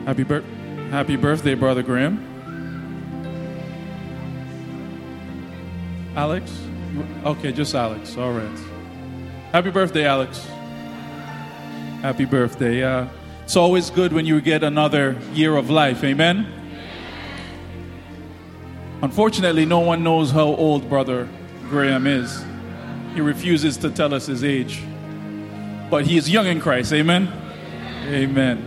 Happy birthday, Brother Graham. Alex? Okay, just Alex. All right. Happy birthday, Alex. Happy birthday. It's always good when you get another year of life. Amen? Unfortunately, no one knows how old Brother Graham is. He refuses to tell us his age. But he is young in Christ. Amen? Amen.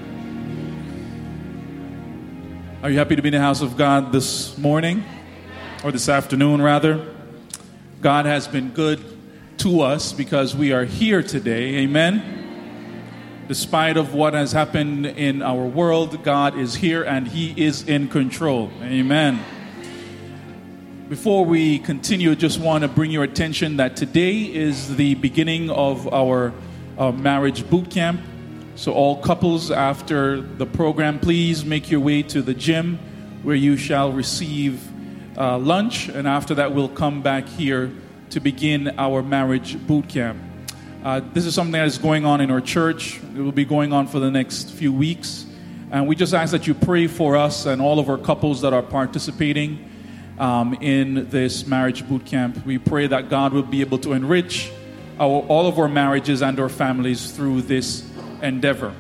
Are you happy to be in the house of God this morning? Or this afternoon, rather? God has been good to us because we are here today. Amen? Despite of what has happened in our world, God is here and He is in control. Amen. Before we continue, just want to bring your attention that today is the beginning of our marriage boot camp. So all couples after the program, please make your way to the gym where you shall receive lunch. And after that, we'll come back here to begin our marriage boot camp. This is something that is going on in our church. It will be going on for the next few weeks. And we just ask that you pray for us and all of our couples that are participating in this marriage boot camp. We pray that God will be able to enrich all of our marriages and our families through this endeavor.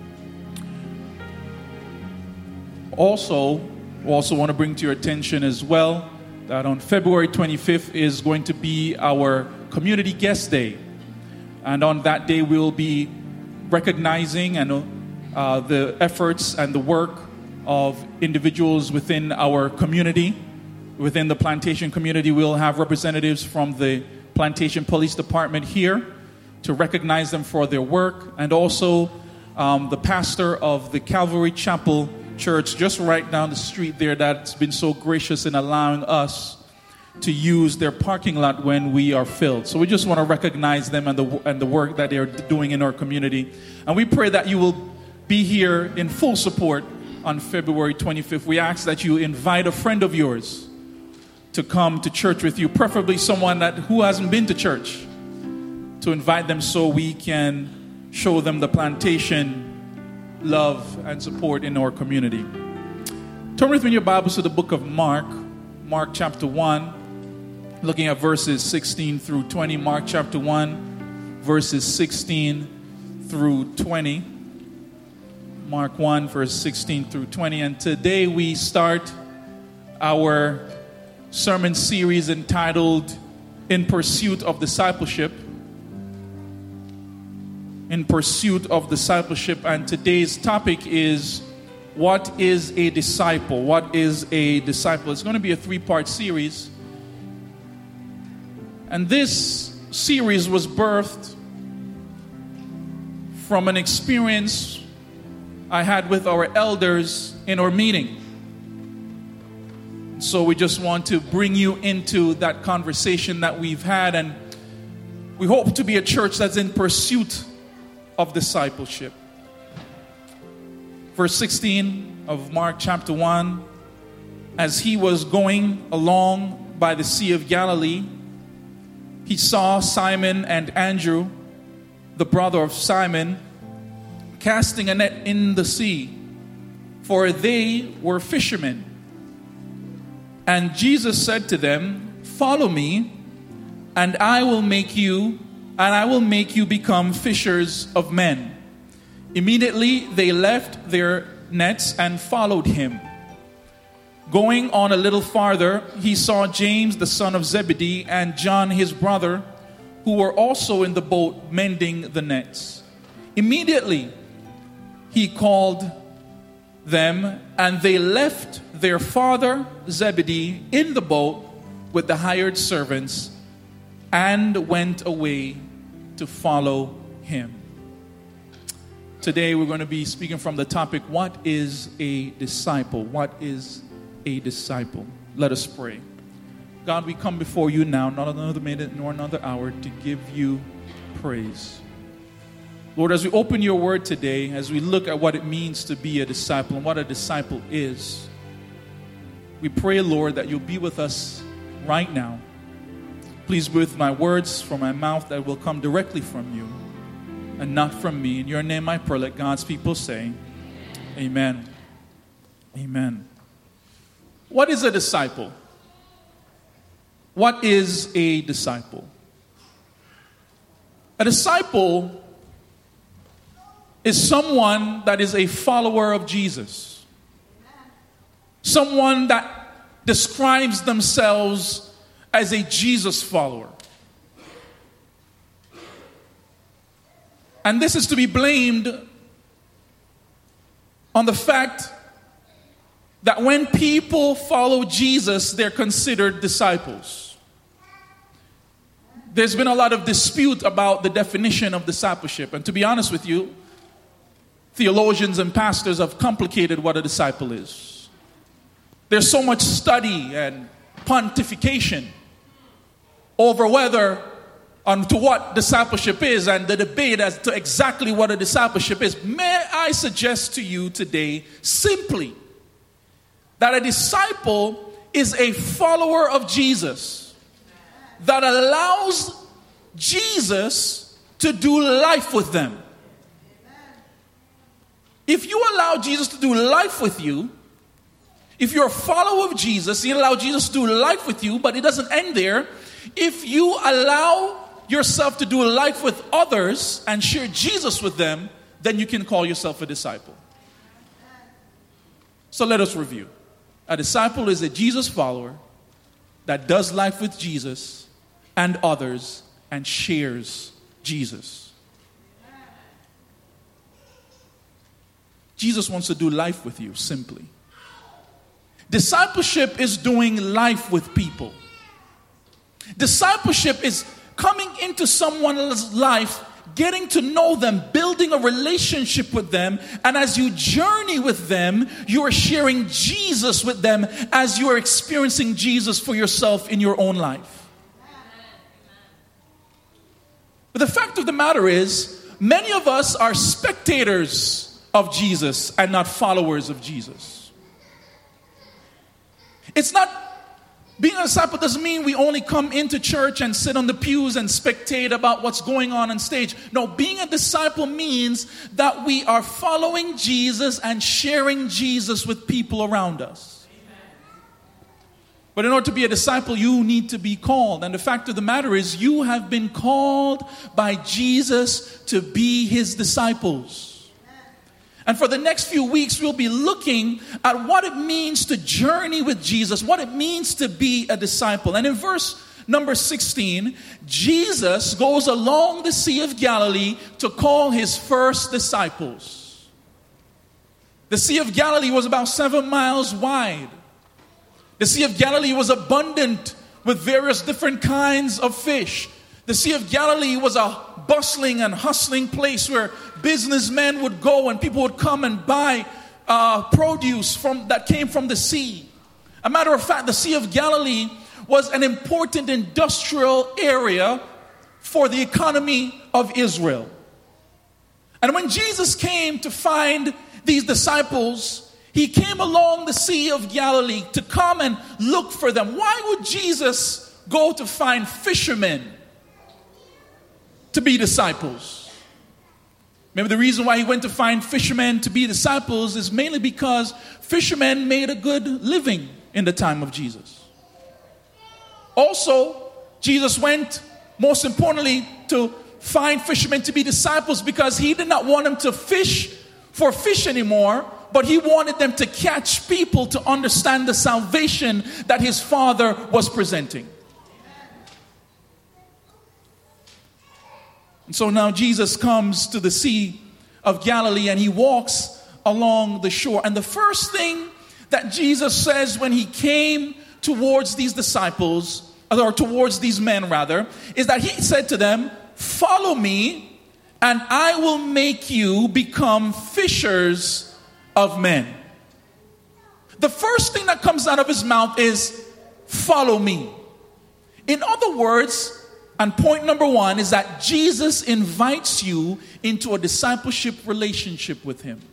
Also want to bring to your attention as well that on February 25th is going to be our community guest day. And on that day, we'll be recognizing the efforts and the work of individuals within our community. Within the plantation community, we'll have representatives from the Plantation Police Department here to recognize them for their work, and also the pastor of the Calvary Chapel Church just right down the street there that's been so gracious in allowing us to use their parking lot when we are filled. So we just want to recognize them and the work that they're doing in our community. And we pray that you will be here in full support on February 25th. We ask that you invite a friend of yours to come to church with you, preferably someone who hasn't been to church, to invite them so we can show them the plantation love and support in our community. Turn with me in your Bibles to the book of Mark chapter 1, looking at verses 16 through 20. Mark chapter 1, verses 16 through 20. Mark 1, verse 16 through 20. And today we start our sermon series entitled In Pursuit of Discipleship. In Pursuit of Discipleship. And today's topic is, what is a disciple? What is a disciple? It's going to be a 3-part series. And this series was birthed from an experience I had with our elders in our meeting. So we just want to bring you into that conversation that we've had, and we hope to be a church that's in pursuit of discipleship. Verse 16 of Mark chapter 1, as he was going along by the Sea of Galilee, he saw Simon and Andrew, the brother of Simon, casting a net in the sea, for they were fishermen. And Jesus said to them, "Follow me, and I will make you become fishers of men." Immediately they left their nets and followed him. Going on a little farther, he saw James the son of Zebedee and John his brother, who were also in the boat mending the nets. Immediately he called them, and they left their father Zebedee in the boat with the hired servants and went away to follow him. Today we're going to be speaking from the topic, what is a disciple? What is a disciple? Let us pray. God, we come before you now, not another minute nor another hour, to give you praise. Lord, as we open your word today, as we look at what it means to be a disciple and what a disciple is, we pray, Lord, that you'll be with us right now. Please be with my words from my mouth that will come directly from you and not from me. In your name I pray, let God's people say, amen. Amen. What is a disciple? What is a disciple? A disciple is someone that is a follower of Jesus. Someone that describes themselves as a Jesus follower. And this is to be blamed on the fact that when people follow Jesus, they're considered disciples. There's been a lot of dispute about the definition of discipleship. And to be honest with you, theologians and pastors have complicated what a disciple is. There's so much study and pontification over whether to what discipleship is, and the debate as to exactly what a discipleship is. May I suggest to you today simply that a disciple is a follower of Jesus that allows Jesus to do life with them. If you allow Jesus to do life with you, if you're a follower of Jesus, you allow Jesus to do life with you, but it doesn't end there. If you allow yourself to do life with others and share Jesus with them, then you can call yourself a disciple. So let us review. A disciple is a Jesus follower that does life with Jesus and others and shares Jesus. Jesus wants to do life with you, simply. Discipleship is doing life with people. Discipleship is coming into someone's life, getting to know them, building a relationship with them, and as you journey with them, you are sharing Jesus with them as you are experiencing Jesus for yourself in your own life. But the fact of the matter is, many of us are spectators of Jesus and not followers of Jesus. It's not Being a disciple doesn't mean we only come into church and sit on the pews and spectate about what's going on stage. No, being a disciple means that we are following Jesus and sharing Jesus with people around us. But in order to be a disciple, you need to be called. And the fact of the matter is, you have been called by Jesus to be his disciples. And for the next few weeks, we'll be looking at what it means to journey with Jesus, what it means to be a disciple. And in verse number 16, Jesus goes along the Sea of Galilee to call his first disciples. The Sea of Galilee was about 7 miles wide. The Sea of Galilee was abundant with various different kinds of fish. The Sea of Galilee was a bustling and hustling place where businessmen would go and people would come and buy produce that came from the sea. A matter of fact, the Sea of Galilee was an important industrial area for the economy of Israel. And when Jesus came to find these disciples, he came along the Sea of Galilee to come and look for them. Why would Jesus go to find fishermen to be disciples? Maybe the reason why he went to find fishermen to be disciples is mainly because fishermen made a good living in the time of Jesus. Also, Jesus went, most importantly, to find fishermen to be disciples because he did not want them to fish for fish anymore, but he wanted them to catch people to understand the salvation that his Father was presenting. And so now Jesus comes to the Sea of Galilee and he walks along the shore. And the first thing that Jesus says when he came towards these disciples, or towards these men rather, is that he said to them, "Follow me and I will make you become fishers of men." The first thing that comes out of his mouth is, "Follow me." In other words, and point number one is that Jesus invites you into a discipleship relationship with him.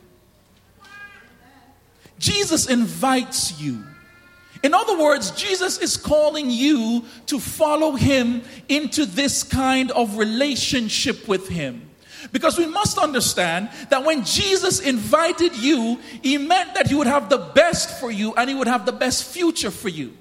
Jesus invites you. In other words, Jesus is calling you to follow him into this kind of relationship with him. Because we must understand that when Jesus invited you, he meant that he would have the best for you and he would have the best future for you.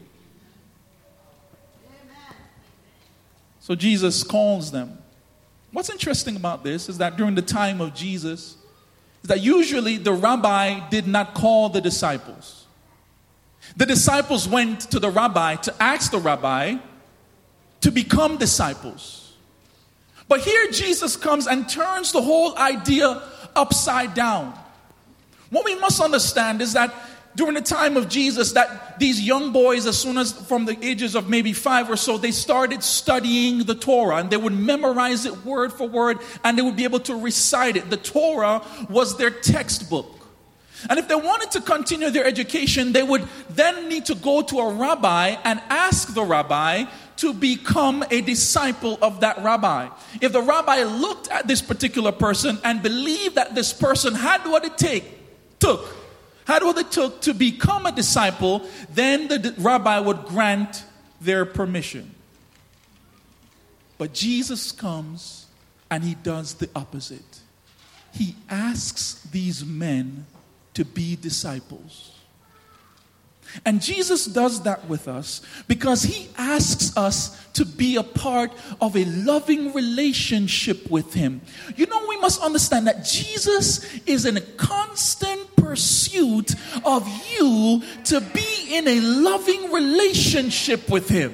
So Jesus calls them. What's interesting about this is that during the time of Jesus, is that usually the rabbi did not call the disciples. The disciples went to the rabbi to ask the rabbi to become disciples. But here Jesus comes and turns the whole idea upside down. What we must understand is that during the time of Jesus, that these young boys, as soon as from the ages of maybe 5 or so, they started studying the Torah, and they would memorize it word for word, and they would be able to recite it. The Torah was their textbook. And if they wanted to continue their education, they would then need to go to a rabbi and ask the rabbi to become a disciple of that rabbi. If the rabbi looked at this particular person and believed that this person had what it took to become a disciple, then the rabbi would grant their permission. But Jesus comes and he does the opposite. He asks these men to be disciples. And Jesus does that with us because he asks us to be a part of a loving relationship with him. You know, we must understand that Jesus is in a constant pursuit of you to be in a loving relationship with him.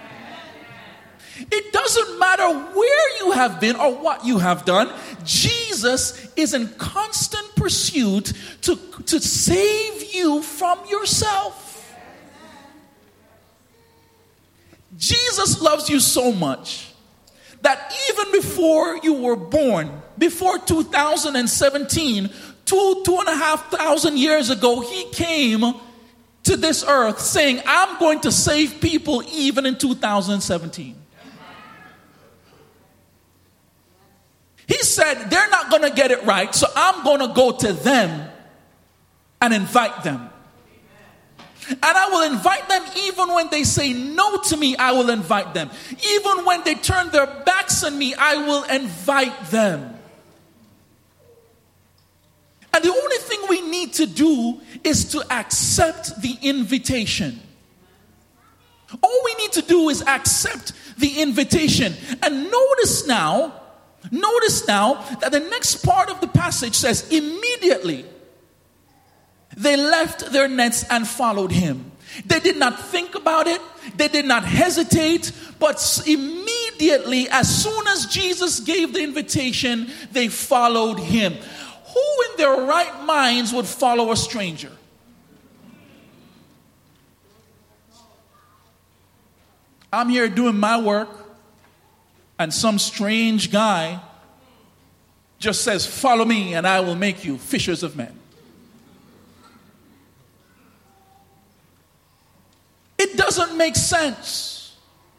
It doesn't matter where you have been or what you have done. Jesus is in constant pursuit to save you from yourself. Jesus loves you so much that even before you were born, before 2017, 2,500 years ago, he came to this earth saying, I'm going to save people even in 2017. He said, they're not going to get it right, so I'm going to go to them and invite them. And I will invite them even when they say no to me, I will invite them. Even when they turn their backs on me, I will invite them. And the only thing we need to do is to accept the invitation. All we need to do is accept the invitation. And notice now that the next part of the passage says, immediately they left their nets and followed him. They did not think about it. They did not hesitate. But immediately, as soon as Jesus gave the invitation, they followed him. Who in their right minds would follow a stranger? I'm here doing my work, and some strange guy just says, follow me and I will make you fishers of men. It doesn't make sense.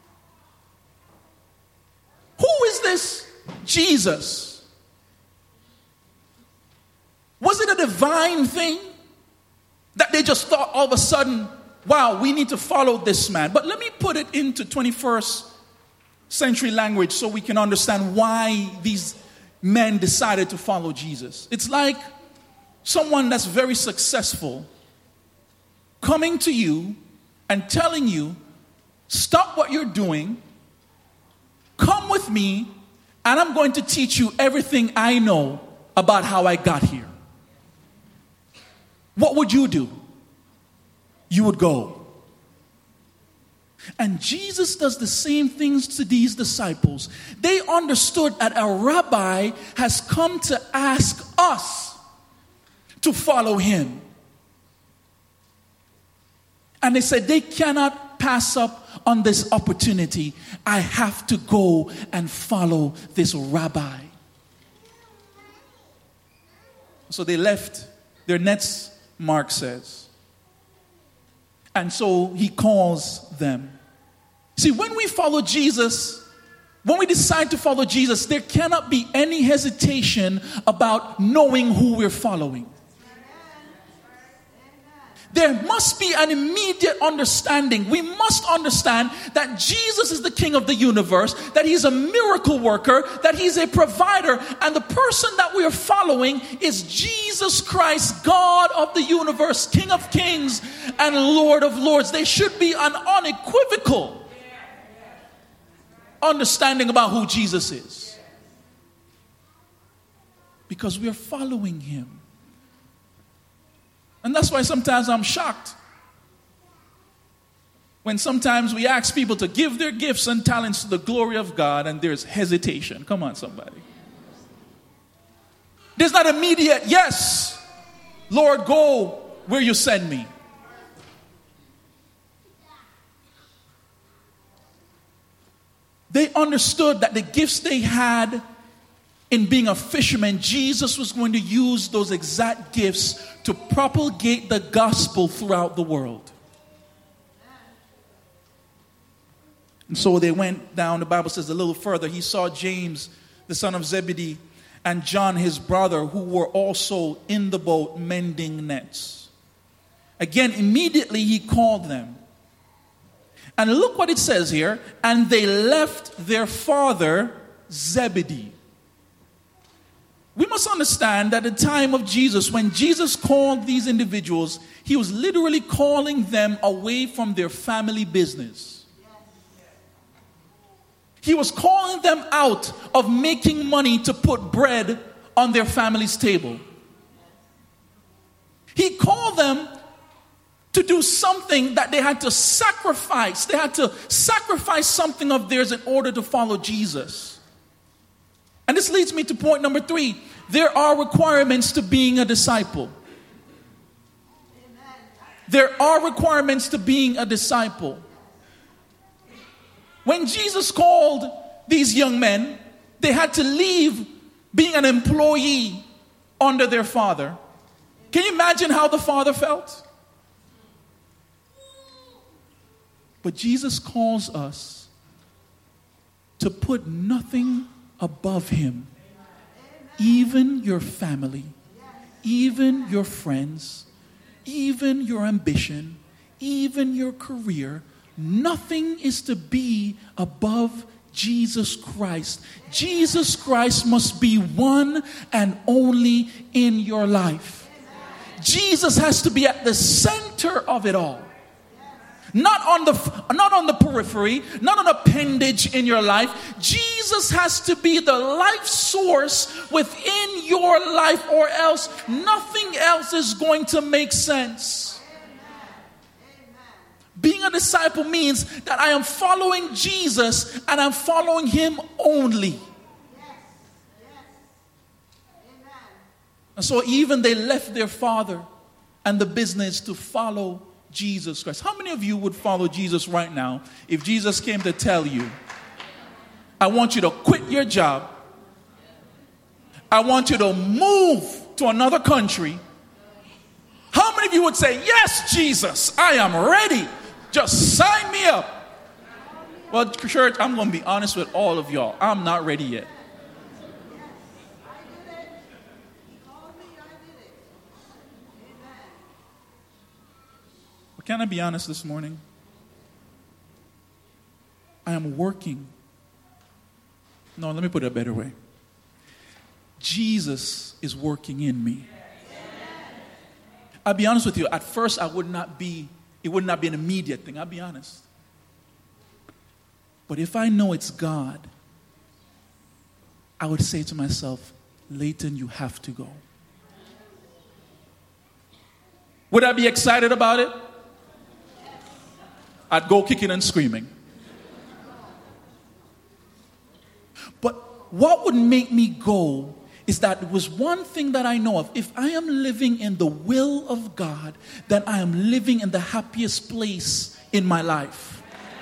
Who is this Jesus? Was it a divine thing that they just thought all of a sudden, wow, we need to follow this man? But let me put it into 21st century language so we can understand why these men decided to follow Jesus. It's like someone that's very successful coming to you and telling you, stop what you're doing, come with me, and I'm going to teach you everything I know about how I got here. What would you do? You would go. And Jesus does the same things to these disciples. They understood that a rabbi has come to ask us to follow him. And they said they cannot pass up on this opportunity. I have to go and follow this rabbi. So they left their nets, Mark says. And so he calls them. See, when we follow Jesus, when we decide to follow Jesus, there cannot be any hesitation about knowing who we're following. there must be an immediate understanding. We must understand that Jesus is the King of the universe, that He's a miracle worker, that He's a provider, and the person that we are following is Jesus Christ, God of the universe, King of kings and Lord of lords. There should be an unequivocal understanding about who Jesus is, because we are following Him. And that's why sometimes I'm shocked when sometimes we ask people to give their gifts and talents to the glory of God and there's hesitation. Come on, somebody. There's not immediate, yes, Lord, go where you send me. They understood that the gifts they had in being a fisherman, Jesus was going to use those exact gifts to propagate the gospel throughout the world. And so they went down, the Bible says a little further. He saw James, the son of Zebedee, and John, his brother, who were also in the boat mending nets. Again, immediately he called them. And look what it says here. And they left their father, Zebedee. We must understand that at the time of Jesus, when Jesus called these individuals, He was literally calling them away from their family business. He was calling them out of making money to put bread on their family's table. He called them to do something that they had to sacrifice. They had to sacrifice something of theirs in order to follow Jesus. And this leads me to point number 3. There are requirements to being a disciple. There are requirements to being a disciple. When Jesus called these young men, they had to leave being an employee under their father. Can you imagine how the father felt? But Jesus calls us to put nothing above Him. Even your family, even your friends, even your ambition, even your career, nothing is to be above Jesus Christ. Jesus Christ must be one and only in your life. Jesus has to be at the center of it all. Not on the periphery, not an appendage in your life. Jesus has to be the life source within your life, or else nothing else is going to make sense. Being a disciple means that I am following Jesus and I'm following Him only. And so even they left their father and the business to follow Jesus Christ. How many of you would follow Jesus right now if Jesus came to tell you, I want you to quit your job, I want you to move to another country? How many of you would say, yes, Jesus, I am ready, just sign me up? Well, church, I'm going to be honest with all of y'all, I'm not ready yet. Can I be honest this morning? I am working. No, let me put it a better way. Jesus is working in me. I'll be honest with you. At first, it would not be an immediate thing. I'll be honest. But if I know it's God, I would say to myself, Leighton, you have to go. Would I be excited about it? I'd go kicking and screaming. But what would make me go is that it was one thing that I know of. If I am living in the will of God, then I am living in the happiest place in my life.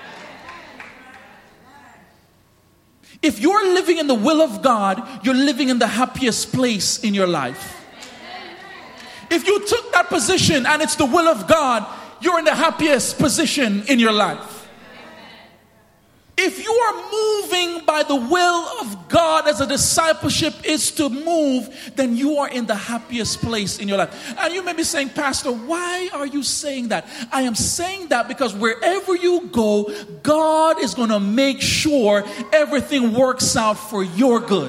If you're living in the will of God, you're living in the happiest place in your life. If you took that position and it's the will of God, you're in the happiest position in your life. If you are moving by the will of God as a discipleship is to move, then you are in the happiest place in your life. And you may be saying, Pastor, why are you saying that? I am saying that because wherever you go, God is going to make sure everything works out for your good.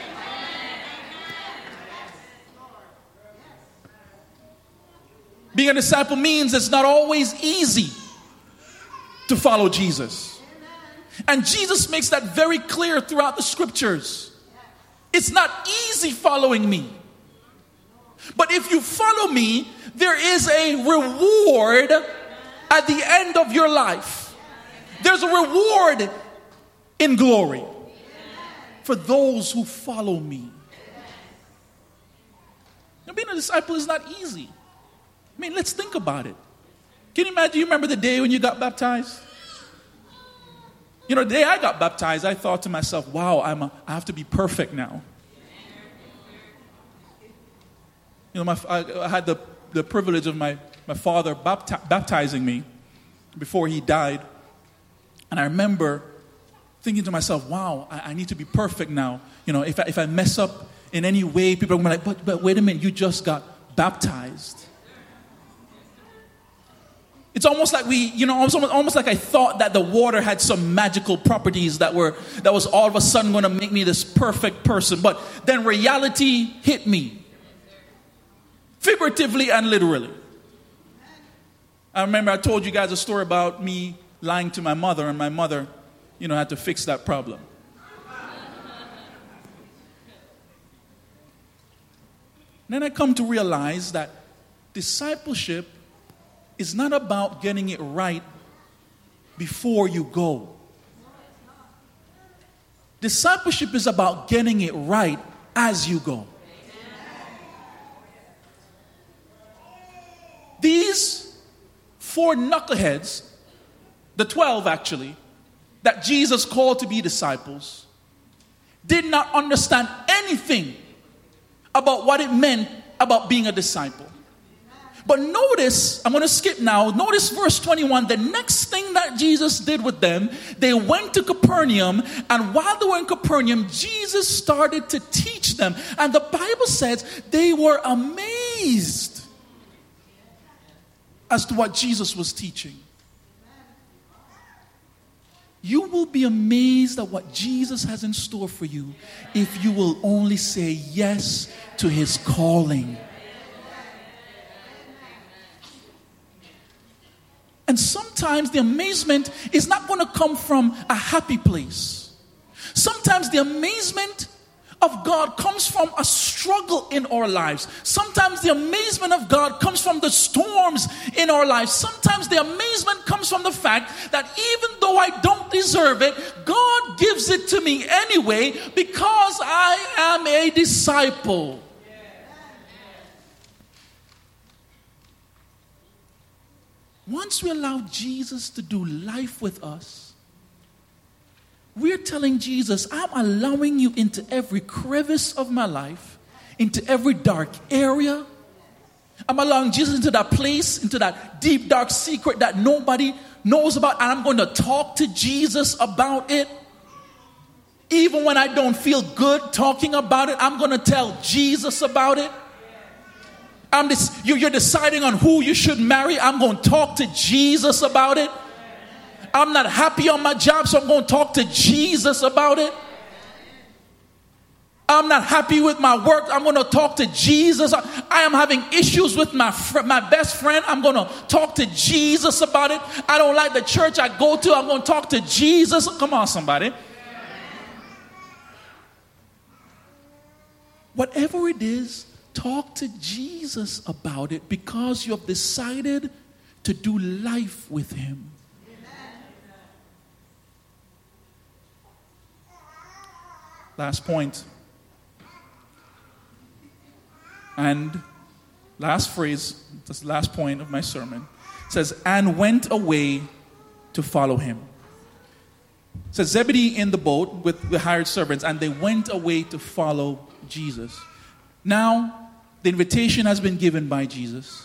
Being a disciple means it's not always easy to follow Jesus. And Jesus makes that very clear throughout the scriptures. It's not easy following me. But if you follow me, there is a reward at the end of your life. There's a reward in glory for those who follow me. Now, being a disciple is not easy. I mean, let's think about it. Can you imagine? You remember the day when you got baptized? You know, the day I got baptized, I thought to myself, wow, I have to be perfect now. You know, I had the privilege of my father baptizing me before he died. And I remember thinking to myself, wow, I need to be perfect now. You know, if I mess up in any way, people are going to be like, but wait a minute, you just got baptized. It's almost like almost like I thought that the water had some magical properties that was all of a sudden going to make me this perfect person. But then reality hit me, figuratively and literally. I remember I told you guys a story about me lying to my mother, and my mother, had to fix that problem. Then I come to realize that discipleship is not about getting it right before you go. Discipleship is about getting it right as you go. These 4 knuckleheads, the 12 actually, that Jesus called to be disciples, did not understand anything about what it meant about being a disciple. But notice, I'm going to skip now. Notice verse 21. The next thing that Jesus did with them, they went to Capernaum. And while they were in Capernaum, Jesus started to teach them. And the Bible says they were amazed as to what Jesus was teaching. You will be amazed at what Jesus has in store for you if you will only say yes to his calling. And sometimes the amazement is not going to come from a happy place. Sometimes the amazement of God comes from a struggle in our lives. Sometimes the amazement of God comes from the storms in our lives. Sometimes the amazement comes from the fact that even though I don't deserve it, God gives it to me anyway because I am a disciple. Once we allow Jesus to do life with us, we're telling Jesus, I'm allowing you into every crevice of my life, into every dark area. I'm allowing Jesus into that place, into that deep, dark secret that nobody knows about. And I'm going to talk to Jesus about it. Even when I don't feel talking about it, I'm going to tell Jesus about it. You're deciding on who you should marry. I'm going to talk to Jesus about it. I'm not happy on my job, so I'm going to talk to Jesus about it. I'm not happy with my work. I'm going to talk to Jesus. I am having issues with my best friend. I'm going to talk to Jesus about it. I don't like the church I go to. I'm going to talk to Jesus. Come on, somebody. Whatever it is, talk to Jesus about it because you have decided to do life with him. Last point. And last phrase, that's the last point of my sermon. It says, and went away to follow him. It says Zebedee in the boat with the hired servants, and they went away to follow Jesus. Now, the invitation has been given by Jesus.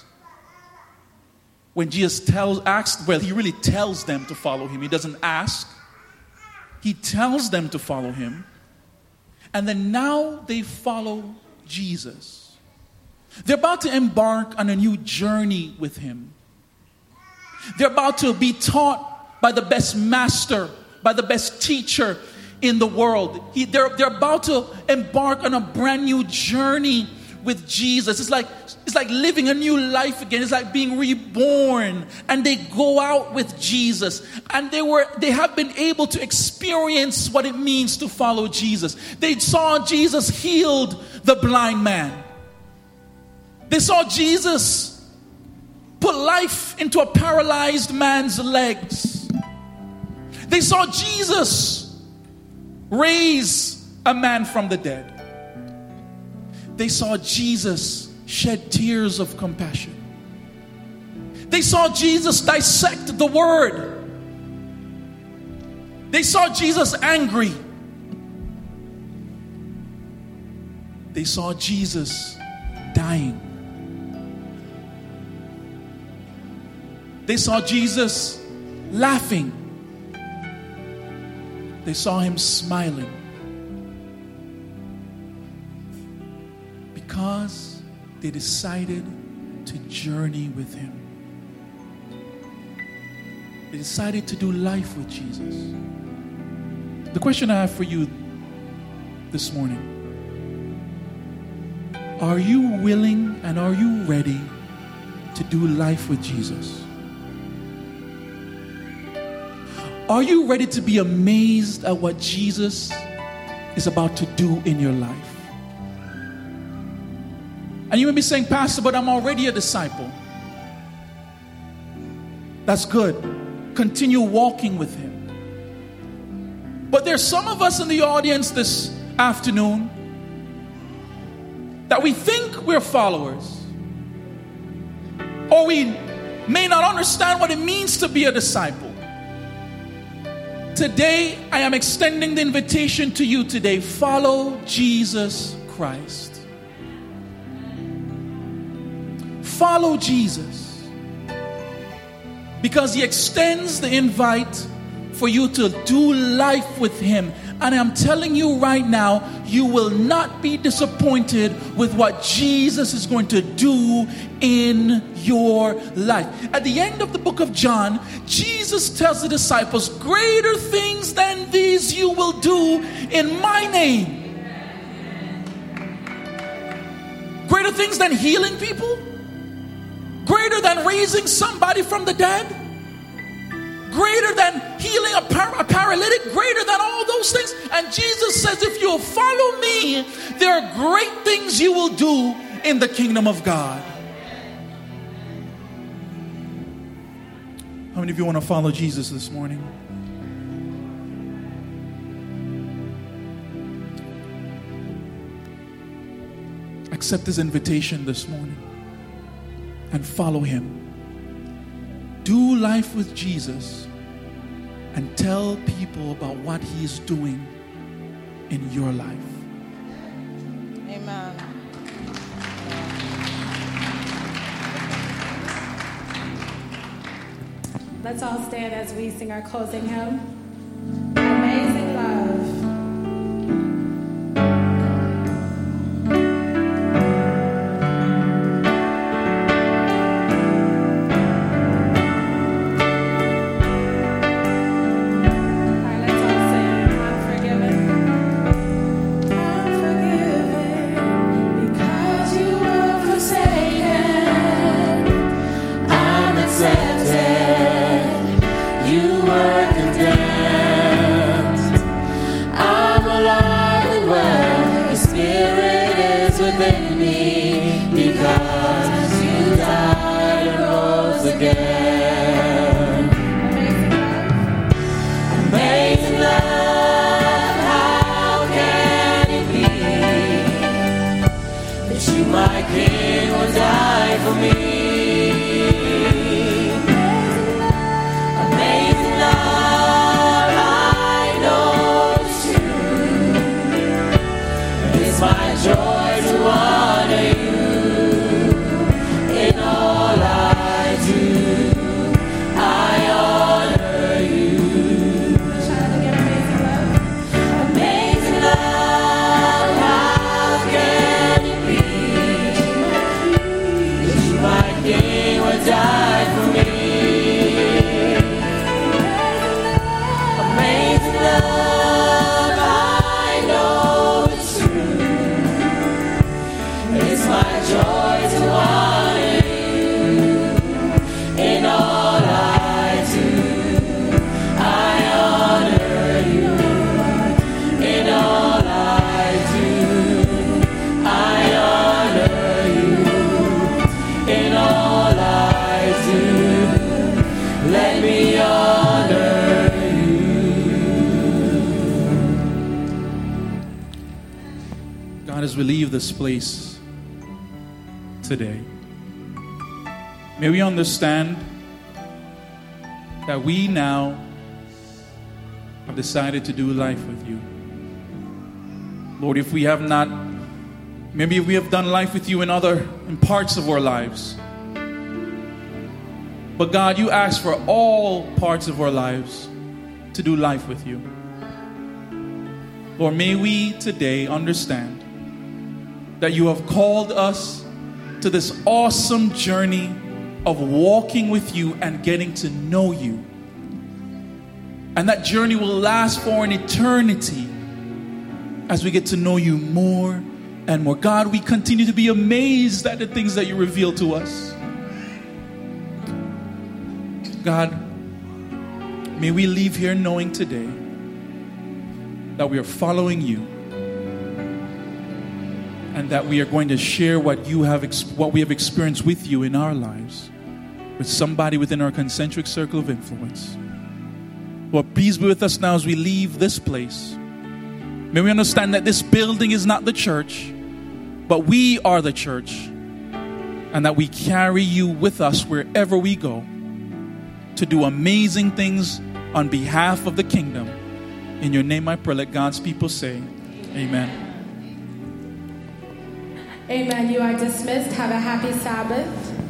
When Jesus he really tells them to follow him. He doesn't ask. He tells them to follow him. And then now they follow Jesus. They're about to embark on a new journey with him. They're about to be taught by the best master, by the best teacher in the world. They're about to embark on a brand new journey with Jesus. It's like living a new life again. It's like being reborn. And they go out with Jesus. And they have been able to experience what it means to follow Jesus. They saw Jesus healed the blind man. They saw Jesus put life into a paralyzed man's legs. They saw Jesus raise a man from the dead. They saw Jesus shed tears of compassion. They saw Jesus dissect the word. They saw Jesus angry. They saw Jesus dying. They saw Jesus laughing. They saw him smiling. Because they decided to journey with him. They decided to do life with Jesus. The question I have for you this morning: are you willing and are you ready to do life with Jesus? Are you ready to be amazed at what Jesus is about to do in your life? And you may be saying, Pastor, but I'm already a disciple. That's good. Continue walking with him. But there's some of us in the audience this afternoon that we think we're followers. Or we may not understand what it means to be a disciple. Today, I am extending the invitation to you today. Follow Jesus Christ. Follow Jesus. Because he extends the invite for you to do life with him. And I'm telling you right now, you will not be disappointed with what Jesus is going to do in your life. At the end of the book of John, Jesus tells the disciples, greater things than these you will do in my name. Greater things than healing people? Greater than raising somebody from the dead? Greater than healing a paralytic? Greater than all those things? And Jesus says, if you'll follow me, there are great things you will do in the kingdom of God. How many of you want to follow Jesus this morning? Accept his invitation this morning and follow him. Do life with Jesus and tell people about what he's doing in your life. Amen. Let's all stand as we sing our closing hymn, Amazing Love. God, as we leave this place today, may we understand that we now have decided to do life with you. Lord, if we have not, maybe we have done life with you in parts of our lives. But God, you ask for all parts of our lives to do life with you. Lord, may we today understand that you have called us to this awesome journey of walking with you and getting to know you. And that journey will last for an eternity as we get to know you more and more. God, we continue to be amazed at the things that you reveal to us. God, may we leave here knowing today that we are following you and that we are going to share what we have experienced with you in our lives with somebody within our concentric circle of influence. Lord, please be with us now as we leave this place. May we understand that this building is not the church, but we are the church, and that we carry you with us wherever we go to do amazing things on behalf of the kingdom. In your name I pray, let God's people say, amen. Amen. You are dismissed. Have a happy Sabbath.